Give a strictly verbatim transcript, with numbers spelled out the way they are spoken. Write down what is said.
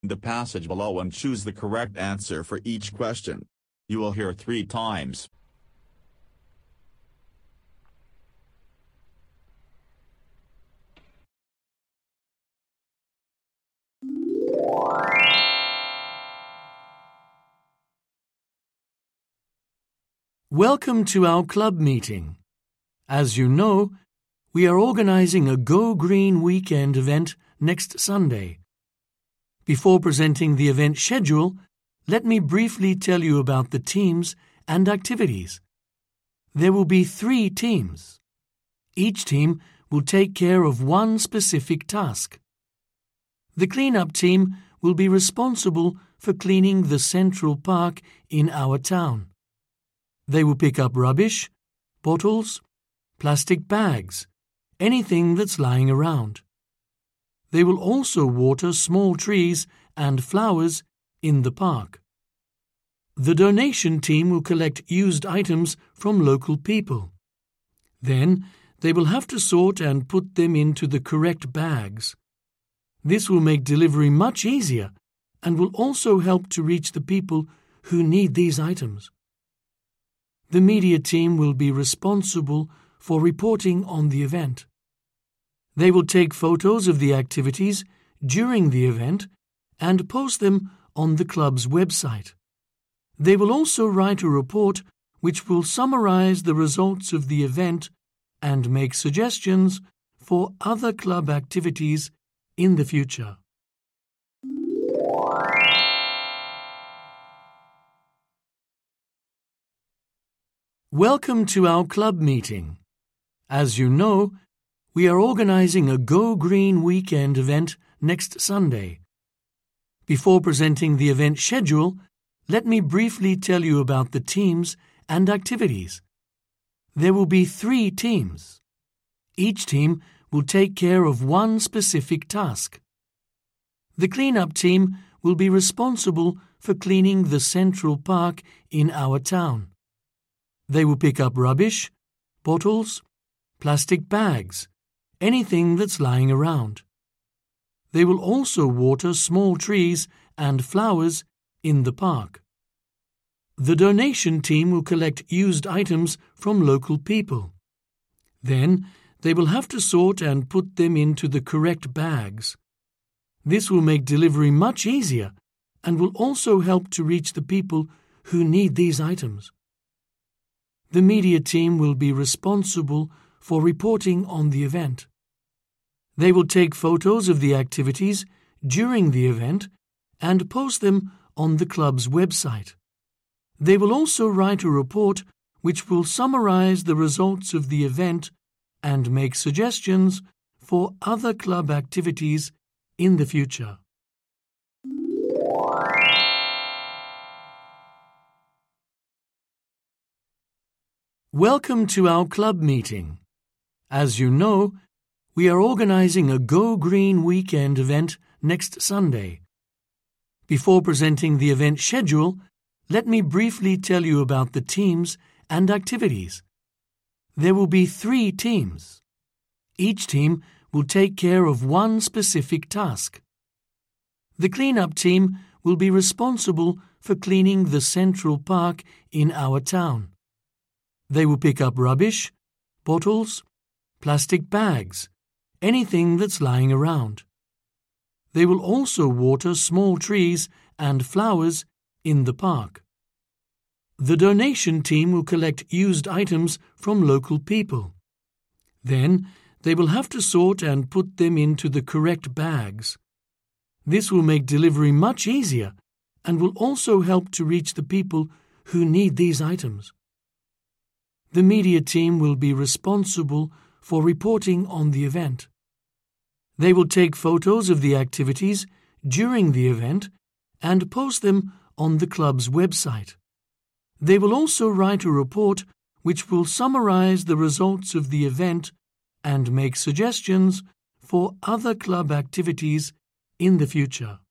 the passage below and choose the correct answer for each question. You will hear three times. Welcome to our club meeting. As you know, we are organizing a Go Green Weekend event next Sunday. Before presenting the event schedule, let me briefly tell you about the teams and activities. There will be three teams. Each team will take care of one specific task. The cleanup team will be responsible for cleaning the Central Park in our town. They will pick up rubbish, bottles, plastic bags, anything that's lying around. They will also water small trees and flowers in the park. The donation team will collect used items from local people. Then they will have to sort and put them into the correct bags. This will make delivery much easier and will also help to reach the people who need these items. The media team will be responsible for reporting on the event. They will take photos of the activities during the event and post them on the club's website. They will also write a report which will summarize the results of the event and make suggestions for other club activities in the future. Welcome to our club meeting. As you know, we are organizing a Go Green Weekend event next Sunday. Before presenting the event schedule, let me briefly tell you about the teams and activities. There will be three teams. Each team will take care of one specific task. The cleanup team will be responsible for cleaning the Central Park in our town. They will pick up rubbish, bottles, plastic bags, anything that's lying around. They will also water small trees and flowers in the park. The donation team will collect used items from local people. Then they will have to sort and put them into the correct bags. This will make delivery much easier and will also help to reach the people who need these items. The media team will be responsible for reporting on the event. They will take photos of the activities during the event and post them on the club's website. They will also write a report which will summarize the results of the event and make suggestions for other club activities in the future. Welcome to our club meeting. As you know, we are organizing a Go Green Weekend event next Sunday. Before presenting the event schedule, let me briefly tell you about the teams and activities. There will be three teams. Each team will take care of one specific task. The cleanup team will be responsible for cleaning the Central Park in our town. They will pick up rubbish, bottles, plastic bags, anything that's lying around. They will also water small trees and flowers in the park. The donation team will collect used items from local people. Then they will have to sort and put them into the correct bags. This will make delivery much easier and will also help to reach the people who need these items. The media team will be responsible for reporting on the event. They will take photos of the activities during the event and post them on the club's website. They will also write a report which will summarize the results of the event and make suggestions for other club activities in the future.